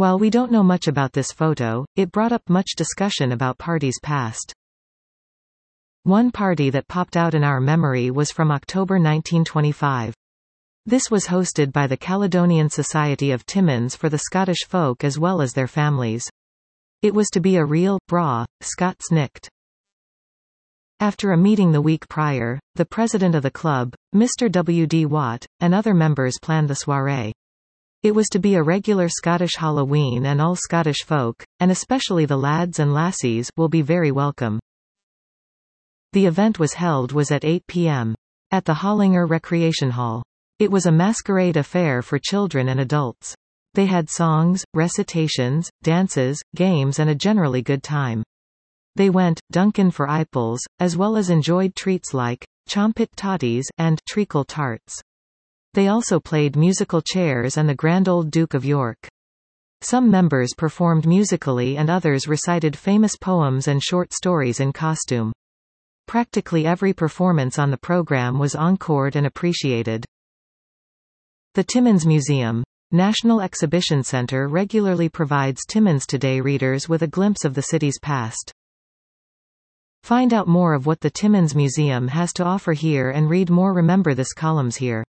While we don't know much about this photo, it brought up much discussion about parties past. One party that popped out in our memory was from October 1925. This was hosted by the Caledonian Society of Timmins for the Scottish folk as well as their families. It was to be a real, braw, Scots nicht. After a meeting the week prior, the president of the club, Mr. W. D. Watt, and other members planned the soirée. It was to be a regular Scottish Halloween and all Scottish folk, and especially the lads and lassies, will be very welcome. The event was at 8 p.m. at the Hollinger Recreation Hall. It was a masquerade affair for children and adults. They had songs, recitations, dances, games and a generally good time. They went, Duncan for Ipols, as well as enjoyed treats like chompit totties and treacle tarts. They also played musical chairs and the Grand Old Duke of York. Some members performed musically and others recited famous poems and short stories in costume. Practically every performance on the program was encored and appreciated. The Timmins Museum, National Exhibition Centre regularly provides Timmins Today readers with a glimpse of the city's past. Find out more of what the Timmins Museum has to offer here and read more. Remember this columns here.